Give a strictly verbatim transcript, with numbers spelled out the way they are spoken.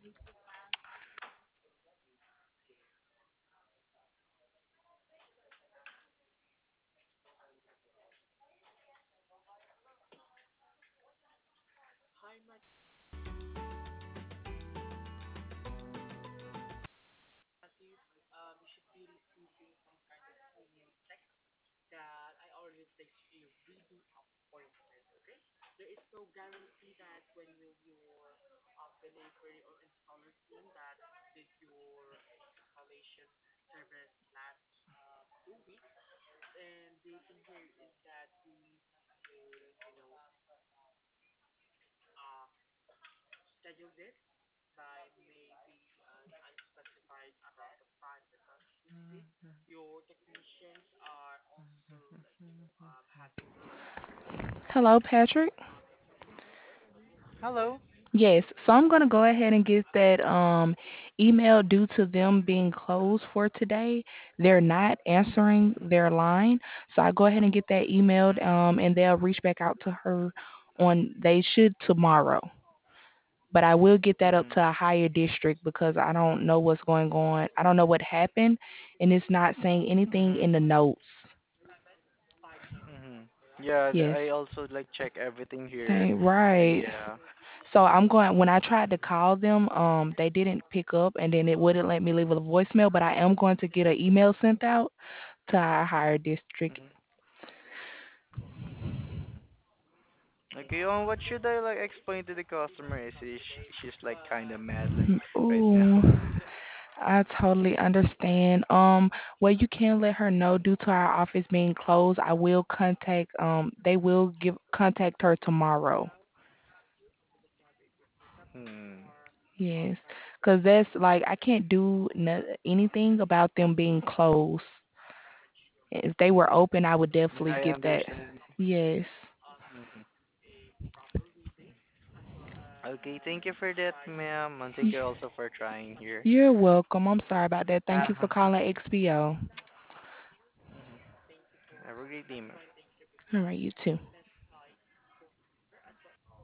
Hello, Patrick. Hello. Yes, so I'm gonna go ahead and get that um email due to them being closed for today. They're not answering their line, so I go ahead and get that emailed um and they'll reach back out to her on they should tomorrow. But I will get that up Mhm. to a higher district because I don't know what's going on. I don't know what happened and it's not saying anything Mhm. in the notes. Mhm. Yeah, th- I Yes. also like check everything here, Same, and right. yeah. So I'm going when I tried to call them, um, they didn't pick up and then it wouldn't let me leave a voicemail, but I am going to get an email sent out to our higher district. Mhm. Okay, um, what should I like explain to the customer? Is she, she's like kind of mad like right Ooh, now. I totally understand. Um, well, you can let her know due to our office being closed, I will contact um they will give contact her tomorrow. Hmm. Yes, because that's like I can't do no, anything about them being closed. If they were open, I would definitely I give that. understand. Yes. Mhm. Okay, thank you for that, ma'am, and thank Y- you also for trying here. You're welcome. I'm sorry about that. Thank you for Uh-huh. calling X P O. Mhm. Have a great day, ma'am. All right, you too.